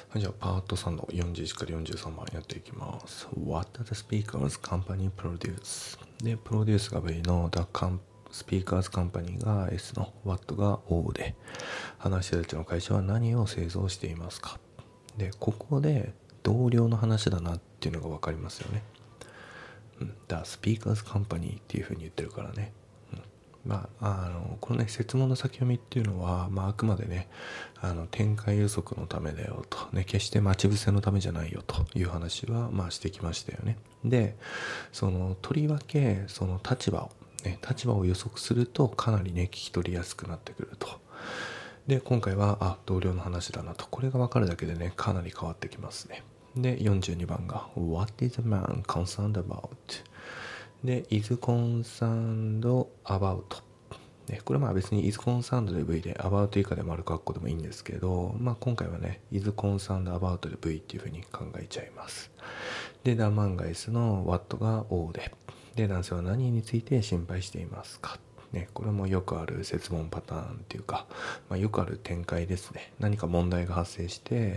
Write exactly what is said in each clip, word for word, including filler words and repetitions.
はい、じゃあパートさんのよんじゅういちからよんじゅうさんばんやっていきます。What does the speakers company produce? で、プロデュースが V の The Speakers Company が S の What が O で、話し手たちの会社は何を製造していますか。で、ここで同僚の話だなっていうのが分かりますよね。うん、The Speakers Company っていう風に言ってるからね。まあ、あのこのね設問の先読みっていうのは、まあ、あくまでねあの展開予測のためだよと、ね、決して待ち伏せのためじゃないよという話は、まあ、してきましたよね。でそのとりわけその立場を、ね、立場を予測するとかなりね聞き取りやすくなってくると。で今回はあ同僚の話だなと、これが分かるだけでねかなり変わってきますね。でよんじゅうにばんが What is the man concerned about? で is concerned about、ね、これはまあ別に is concerned で V で about 以下で丸括弧でもいいんですけど、まあ、今回はね is concerned about で V っていう風に考えちゃいます。でダマンガイスの what が O で、で男性は何について心配していますか、ね、これもよくある設問パターンっていうか、まあ、よくある展開ですね。何か問題が発生して、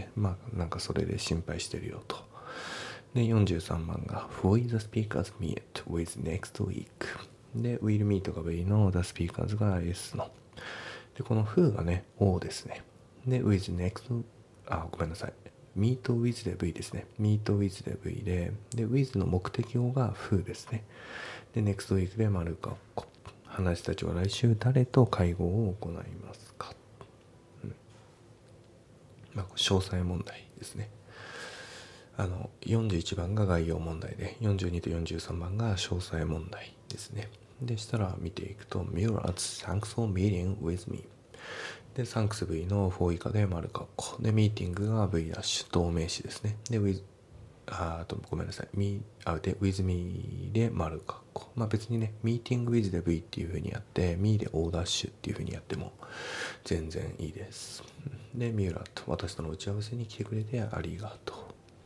まあ、なんかそれで心配してるよと。でよんじゅうさんばんが Who is the speakers meet with next week? で will meet が V の the speakers が S の、でこの Who がね O ですね。で with next あごめんなさい meet with で V ですね。meet with で V で、で with の目的語が Who ですね。で next week で丸括弧、話たちは来週誰と会合を行いますか、うんまあ、詳細問題ですね。あのよんじゅういちばんが概要問題でよんじゅうにとよんじゅうさんばんが詳細問題ですね。でしたら見ていくと Murat's thanks for meeting with me で Thanks V のフォー以下で丸括弧でミーティングが V ダッシュ同名詞ですね。で with ああとごめんなさい Me あで with me で丸括弧、まあ別にねミーティング with で V っていう風にやって me で O ダッシュっていう風にやっても全然いいです。でミュラと私との打ち合わせに来てくれてありがとう。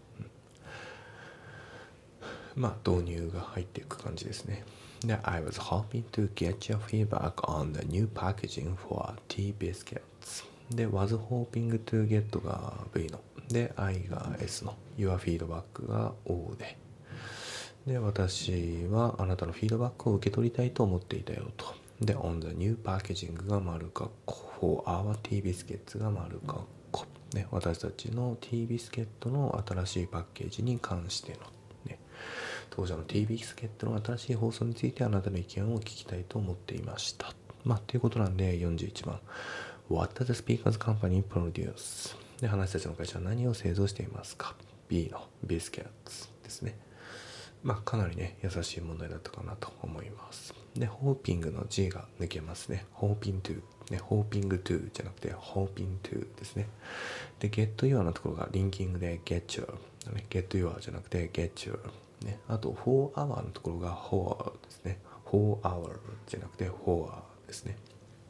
まあ導入が入っていく感じですね。で I was hoping to get your feedback on the new packaging for tea biscuits で was hoping to get が V ので I が S の Your feedback が O で、で私はあなたのフィードバックを受け取りたいと思っていたよと。で on the new packaging が丸括弧 for our tea biscuits が丸括弧、ね、私たちのティービスケットの新しいパッケージに関しての当社の ティービスケットの新しい放送についてあなたの意見を聞きたいと思っていました。まあ、ということなんでよんじゅういちばん What does the speakers company produce? で話たちの会社は何を製造していますか。 B のビスケットですね。まあかなりね優しい問題だったかなと思います。でホーピングの G が抜けますね。ホーピング to ね、ホーピング to じゃなくてホーピング to ですね。で get your のところがリンキングで get your、ね、get your じゃなくて get your、ね、あと for hour のところが for ですね。for hour じゃなくて for ですね。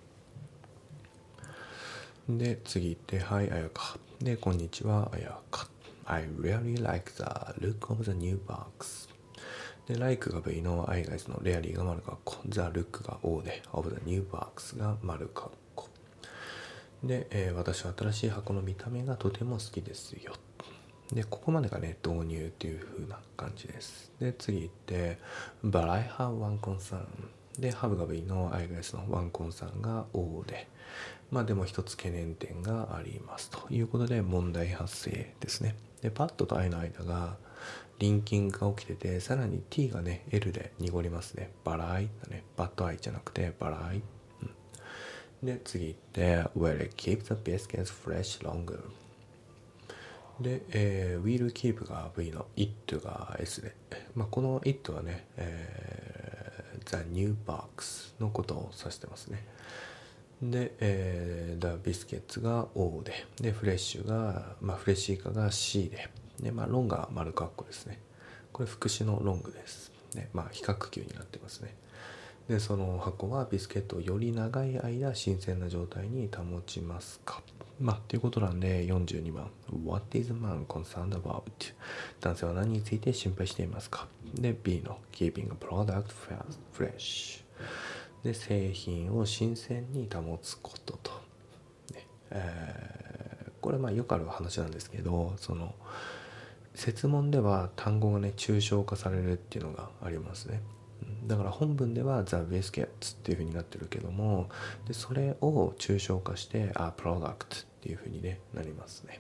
で次行ってはいあやかでこんにちはあやか I really like the look of the new box で like が V の I が S の rarely が丸括弧 the look が O で of the new box が丸括弧で、えー、私は新しい箱の見た目がとても好きですよ。でここまでがね導入っていう風な感じです。で次行って But I have one concern で have が V の I が S の one concern が O で、まあでも一つ懸念点がありますということで問題発生ですね。でパッドと I の間がリンキングが起きてて、さらに T がね L で濁りますね。バライだね。バッド I じゃなくてバライ、うん、で次行って Will it keep the biscuits fresh longer で、えー、will keep が V の it が S で、まあ、この it はね、えー、the new box のことを指してますね。で、えー、the biscuits が O で、で、フレッシュが、まあ、フレッシュ以下が C で、で、まあ、ロンが丸括弧ですね。これ副詞のロングです。ね、まあ、比較級になってますね。で、その箱はビスケットをより長い間新鮮な状態に保ちますか。まあ、ということなんでよんじゅうにばん What is man concerned about? 男性は何について心配していますか。で B の Keeping a product fresh で製品を新鮮に保つことと、ねえー、 これまあよくある話なんですけど、その設問では単語がね抽象化されるっていうのがありますね。だから本文では The Biscuits っていう風になってるけども、でそれを抽象化してあ Product っていう風に、ね、なりますね。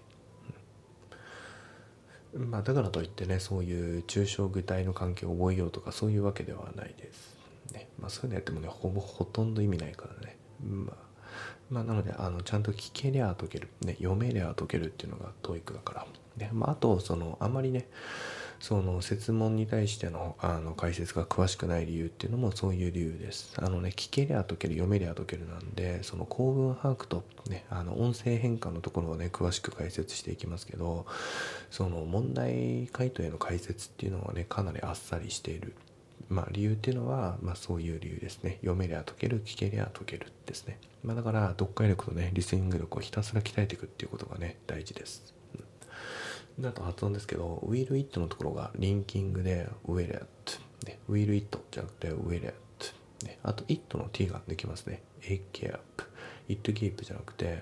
うん、まあだからといってね、そういう抽象具体の関係を覚えようとかそういうわけではないです、ね。まあそういうのやってもねほぼほとんど意味ないからね。まあまあ、なのであのちゃんと聞けりゃ解ける、ね、読めりゃ解けるっていうのが トーイック だから、で、まあ、あとそのあまりねその設問に対してのあの解説が詳しくない理由っていうのもそういう理由です。あのね聞けりゃ解ける読めりゃ解けるなんで、その構文把握と、ね、あの音声変換のところをね詳しく解説していきますけど、その問題回答への解説っていうのはねかなりあっさりしている。まあ理由っていうのは、まあ、そういう理由ですね。読めりゃ解ける、聞けりゃ解けるですね。まあ、だから読解力とねリスニング力をひたすら鍛えていくっていうことがね大事です。うん、であと発音ですけど、will it のところがリンキングで will it、ね、will it じゃなくて will it、ね、あと it の t ができますね。 it keep it keep じゃなくて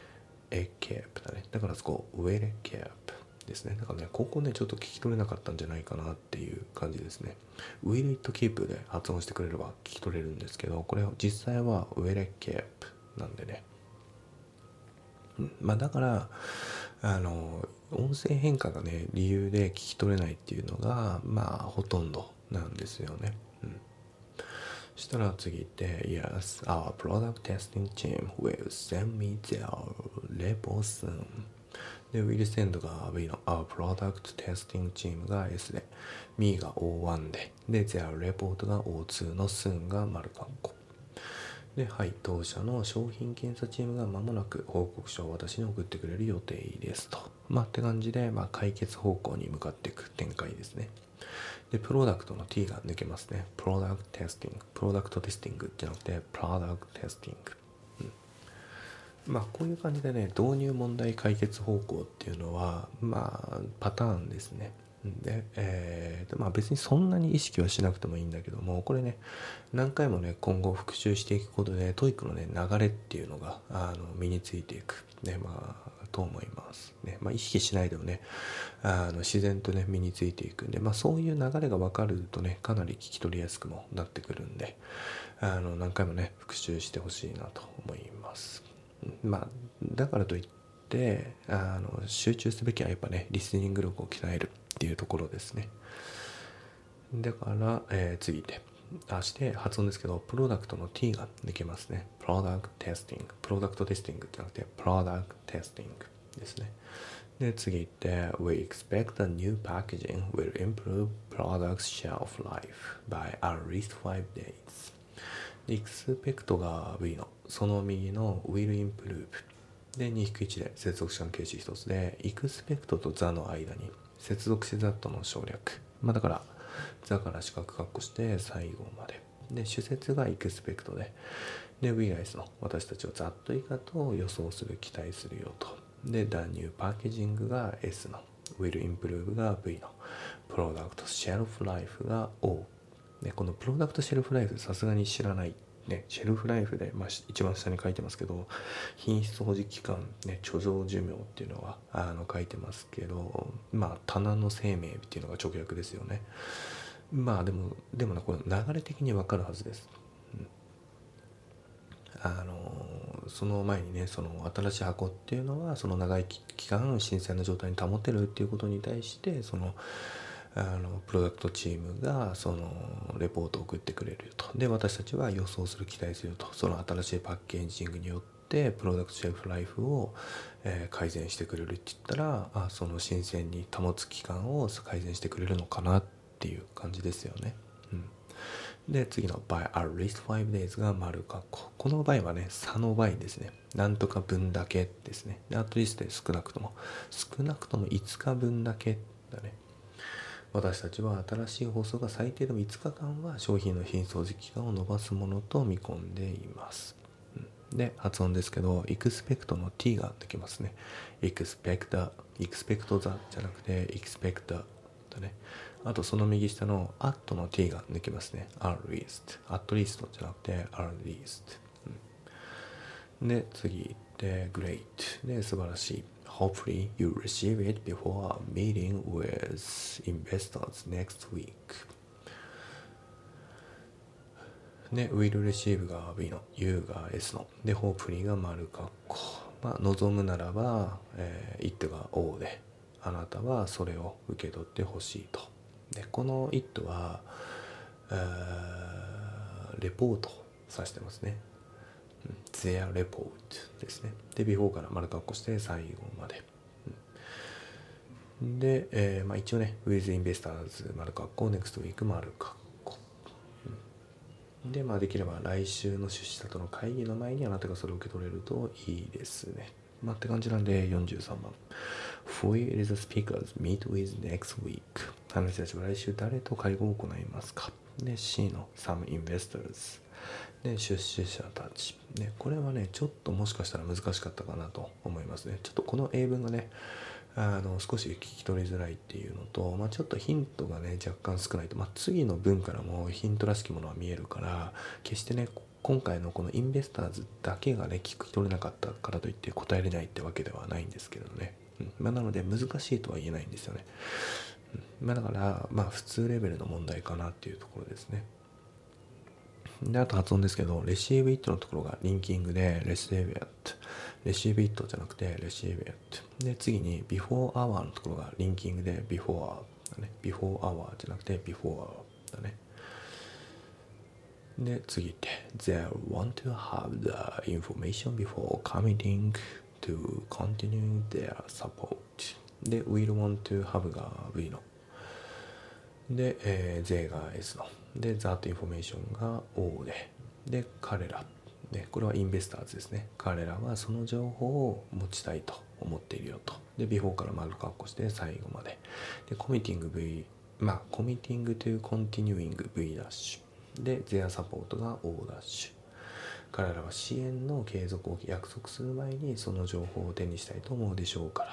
it keep だね。だからそこ will it keepですね。だからねここねちょっと聞き取れなかったんじゃないかなっていう感じですね。will it keep で発音してくれれば聞き取れるんですけど、これ実際は will it keep なんでね、うん、まあだからあの音声変化がね理由で聞き取れないっていうのがまあほとんどなんですよね。うん、そしたら次行って Yes, our product testing team will send me their report soon。で、will send が V の Our Product Testing Team が S で、Me が オーワン で、で、Their Report が オーツー の Soon が丸括弧。で、はい、当社の商品検査チームが間もなく報告書を私に送ってくれる予定ですと。まあ、って感じで、まあ、解決方向に向かっていく展開ですね。で、プロダクトの T が抜けますね。プロダクトテスティング。プロダクトテスティングじゃなくて、プロダクトテスティング。まあこういう感じでね導入問題解決方向っていうのはまあパターンですね。で、えー、まあ別にそんなに意識はしなくてもいいんだけども、これね何回もね今後復習していくことでトイックのね流れっていうのがあの身についていくね、まあと思いますね。まあ意識しないでもねあの自然とね身についていくんで、まあそういう流れが分かるとねかなり聞き取りやすくもなってくるんで、あの何回もね復習してほしいなと思います。まあだからといってあの集中すべきはやっぱねリスニング力を鍛えるっていうところですね。だから、えー、次であして発音ですけど、プロダクトの T ができますね。プロダクトテスティング、プロダクトテスティングじゃなくてプロダクトテスティングですね。で次行って We expect the new packaging will improve product shelf life by at least five days。で expect が V のその右の will improveで にひくいち で接続詞関係詞一つで expect と the の間に接続詞 that の省略、まあだから the から四角括弧して最後までで主節が expect でで we guys の私たちをざっと以下と予想する期待するよとで the new packaging が S の will improve が V の product shelf life が O でこのプロダクトシェルフライフさすがに知らないね、シェルフライフで、まあ、一番下に書いてますけど品質保持期間、ね、貯蔵寿命っていうのはあの書いてますけど、まあ棚の生命っていうのが直訳ですよね。まあでもでもねこれ流れ的に分かるはずです。うん、あのその前にねその新しい箱っていうのはその長い期間新鮮な状態に保てるっていうことに対してそのあのプロダクトチームがそのレポートを送ってくれると。で私たちは予想する期待すると。その新しいパッケージングによってプロダクトシェルフライフを、えー、改善してくれるって言ったらあその新鮮に保つ期間を改善してくれるのかなっていう感じですよね。うん、で次の by at least five days が丸括弧。この場合はね差の場合ですね。なんとか分だけですね。で at least で少なくとも少なくともいつかぶんだけだね。私たちは新しい放送が最低でもいつかかんは商品の品質保持期間を延ばすものと見込んでいます。で発音ですけど expect の t ができますね。 expect expect the じゃなくて expect だね。あとその右下の at の t ができますね。 at least at least じゃなくて at least、うん、で次行って great で素晴らしい hopefully you receive it before a meeting with investors next week. で、will receive が V の、you が S の、で、hopefully が丸括弧。まあ、望むならば、えー、it が O で、あなたはそれを受け取ってほしいと。で、この it は、えー、レポートを指してますね。their report ですね。で、before から丸括弧して最後まで。で、えーまあ、一応ね、with investors 丸括弧 next week 丸括弧。で、まあ、できれば来週の出資者との会議の前にあなたがそれを受け取れるといいですね。まあ、って感じなんでよんじゅうさんばん。For you it is the speakers meet with next week. あなたたちは来週誰と会合を行いますか。で、C の some investors。で、出資者たち。ね、これはね、ちょっともしかしたら難しかったかなと思いますね。ちょっとこの英文がね、あの少し聞き取りづらいっていうのと、まあ、ちょっとヒントがね若干少ないと、まあ、次の文からもヒントらしきものは見えるから、決してね今回のこのインベスターズだけがね聞き取れなかったからといって答えれないってわけではないんですけどね、うんまあ、なので難しいとは言えないんですよね、うんまあ、だからまあ普通レベルの問題かなっていうところですね。で、あと発音ですけど、レシーブイットのところがリンキングで、レシーブイット。レシーブイットじゃなくて、レシーブイット。で、次に、before hour のところがリンキングで、before だね。before hour じゃなくて、before hour だね。で、次って、they want to have the information before committing to continue their support. で、will want to have が V の。で、えー、they が S の。で、that information が O で、で、彼ら。で、これはインベスターズですね。彼らはその情報を持ちたいと思っているよと。で、before から丸括弧して最後まで。で、committing V、まあ、committing to continuing V ダッシュ。で、their support が O ダッシュ。彼らは支援の継続を約束する前にその情報を手にしたいと思うでしょうから。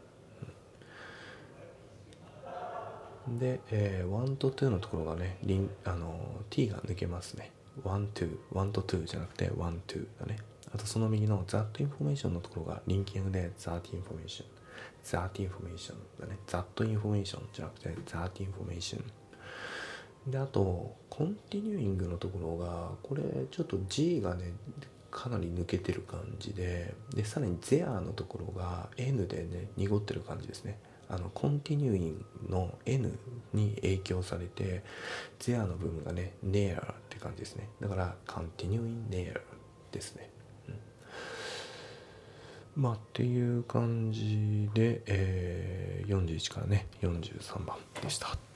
で、えー、ワンとツーのところがね、リンあの t が抜けますね。ワン、ツー、ワンとツーじゃなくてワン、ツーだね。あとその右の that information のところがリンキングで that information、that information だね。that information じゃなくて that information。で、あと continuing のところがこれちょっと G がねかなり抜けてる感じで、でさらに there のところが N でね濁ってる感じですね。あの continuing の N に影響されて there の部分がね near って感じですね。だから continuing near ですね、うん、まあっていう感じで、えー、よんじゅういちからねよんじゅうさんばんでした。